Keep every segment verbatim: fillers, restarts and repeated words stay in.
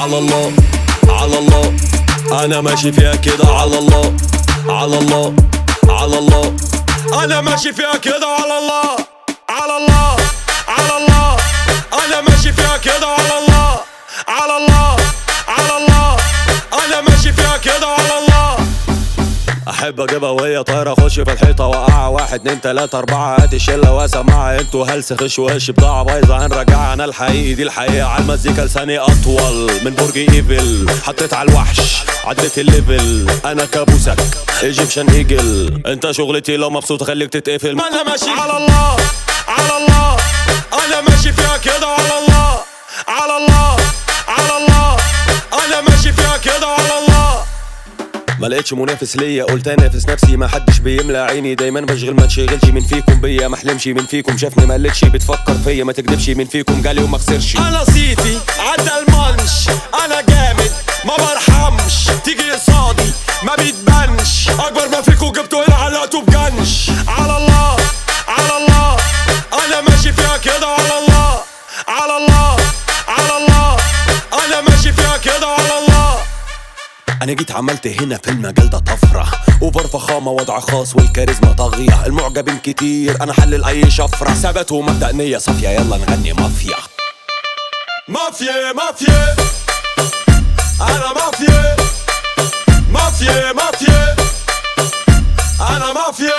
على الله على الله، انا ماشي فيها كده على الله على الله على الله، انا ماشي فيها كده على الله على الله على الله، انا ماشي فيها كده على الله على الله على الله، انا ماشي فيها كده على الله. احب اجيبها وهي طايره، اخش في الحيطه وقعها، واحد اتنين تلاته اربعه، هات الشله واسمعها، انتوا هلس خش وش بضاعه بايظه هنرجعها، انا الحقيقي دي الحقيقه، على المزيكا لساني اطول من برج ايفل، حطيت على الوحش عديت الليفل، انا كابوسك ايجيبشن ايجل، انت شغلتي لو مبسوط اخليك تتقفل، ما انا ماشي على الله على الله، انا ماشي فيها كده على الله على الله على الله، انا ماشي فيها كده على الله. ما لقيتش منافس ليا قلت انافس نفسي، ما حدش بيملى عيني، دايما بشغل ما تشغلش من فيكم بيا، ما احلمش من فيكم شافني ما قلتش، بتفكر فيا ما تكدبش من فيكم جالي وما خسرش، انا صيتي عدى المانش، انا جامد ما برحمش، تيجي قصادي ما بيتبانش، اكبر ما فيكم جبتوا هنا علقتوا بجنش، على الله على الله، انا ماشي فيها كده على الله على الله على الله، انا ماشي فيها كده على الله. انا جيت عملت هنا في المجال ده طفره، اوفر فخامه وضع خاص والكاريزما طاغيه، المعجبين كتير انا حلل اي شفره، ثبات ومبدأ نية صافيه، يلا نغني مافيا مافيا مافيا، انا مافيا مافيا مافيا، انا مافيا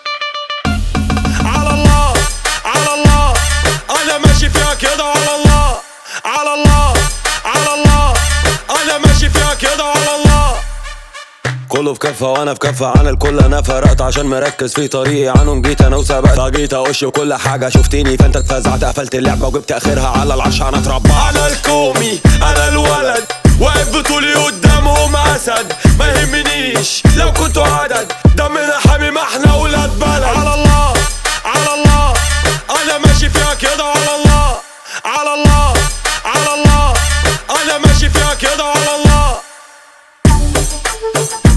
على الله على الله، انا ماشي فيها كده على الله على الله على الله، انا ماشي فيها كده على الله. كله في كفه وانا في كفه عن الكل، انا فرقت عشان مركز في طريقي عنهم، جيت انا وسبقت، جيت اقش وكل حاجه شفتيني فانت اتفزعت، قفلت اللعبه وجبت اخرها على العرش انا اتربى، انا الكومي انا الولد واقف بطولي قدامهم اسد، ما يهمنيش لو كنتوا عدد، دمنا حامي ما احنا ولاد بلد، على الله على الله، انا ماشي فيها كده على الله على الله على الله، انا ماشي فيها كده على الله.